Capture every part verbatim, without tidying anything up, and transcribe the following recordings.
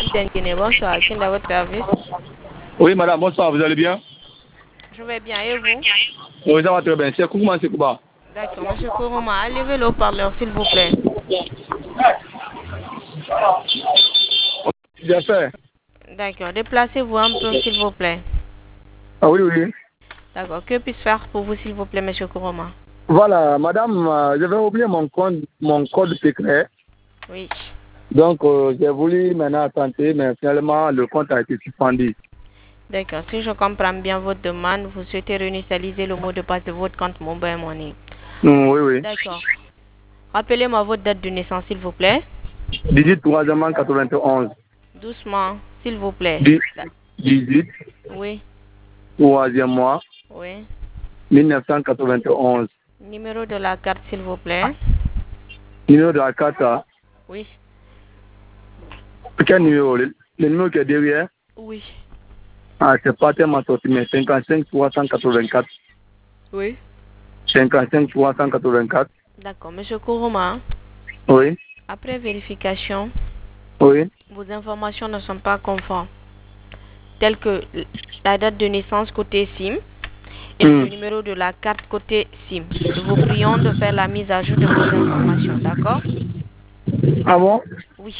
Dentine, bonsoir. Qui à votre service? Oui, madame, bonsoir, vous allez bien? Je vais bien, et vous? Oui, ça va très bien. C'est Koukouma, c'est Kouba. D'accord, monsieur Kourouma, levez le haut-parleur, s'il vous plaît. Bien fait. D'accord, déplacez-vous un peu, s'il vous plaît. Ah oui, oui. D'accord, que puis-je faire pour vous, s'il vous plaît, monsieur Kourouma? Voilà, madame, euh, j'avais oublié mon compte, mon code secret. Oui. Donc, euh, j'ai voulu maintenant tenter, mais finalement, le compte a été suspendu. D'accord, si je comprends bien votre demande, vous souhaitez réinitialiser le mot de passe de votre compte Mobile Money. Mm, oui, oui. D'accord. Rappelez-moi votre date de naissance, s'il vous plaît. dix-huit troisièmement quatre-vingt-onze. Doucement, s'il vous plaît. dix-huit Oui, troisième mois oui. mille neuf cent quatre-vingt-onze. Numéro de la carte, s'il vous plaît. Numéro de la carte, euh, Oui, quel numéro? Le, le numéro qui est derrière? oui, Ah, c'est pas tellement sorti, mais cinquante-cinq trois cent quatre-vingt-quatre. oui. cinquante-cinq trois cent quatre-vingt-quatre. D'accord, monsieur Kourouma, Oui, après vérification, oui. vos informations ne sont pas conformes, telles que la date de naissance côté SIM et Mm. le numéro de la carte côté SIM. Nous vous prions de faire la mise à jour de vos informations, d'accord? Ah bon? Oui.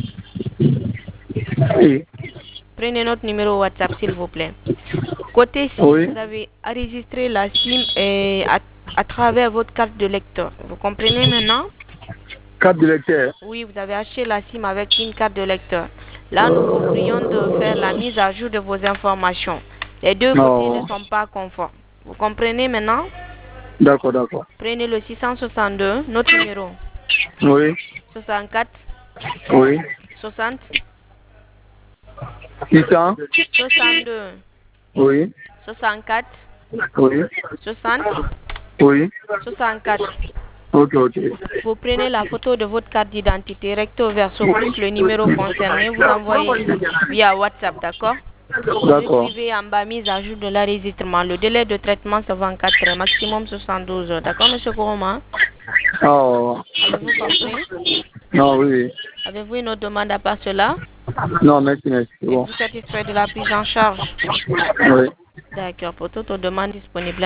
Oui. Prenez notre numéro WhatsApp, s'il vous plaît. Côté SIM, Oui. vous avez enregistré la SIM et à, à travers votre carte de lecteur. Vous comprenez maintenant? Carte de lecteur. Oui, vous avez acheté la SIM avec une carte de lecteur. Là, nous vous prions de faire la mise à jour de vos informations. Les deux côtés ne Non. sont pas conformes. Vous comprenez maintenant? D'accord, d'accord. Prenez le six cent soixante-deux, notre numéro. Oui. soixante-quatre, Oui. soixante, six cents. soixante-deux, Oui. soixante-quatre, Oui. soixante, Oui. soixante-quatre. Ok, ok. Vous prenez la photo de votre carte d'identité recto verso plus le numéro concerné, vous envoyez via WhatsApp, d'accord? Vous D'accord. écrivez en bas mise à jour de l'enregistrement. Le délai de traitement c'est vingt-quatre heures, maximum soixante-douze heures. D'accord, monsieur Kouroma? Oh. Avez-vous compris? Non, oui. Avez-vous une autre demande à part cela? Non, merci, merci. C'est bon. Êtes-vous satisfait de la prise en charge? Oui. D'accord, pour toute autre demande disponible.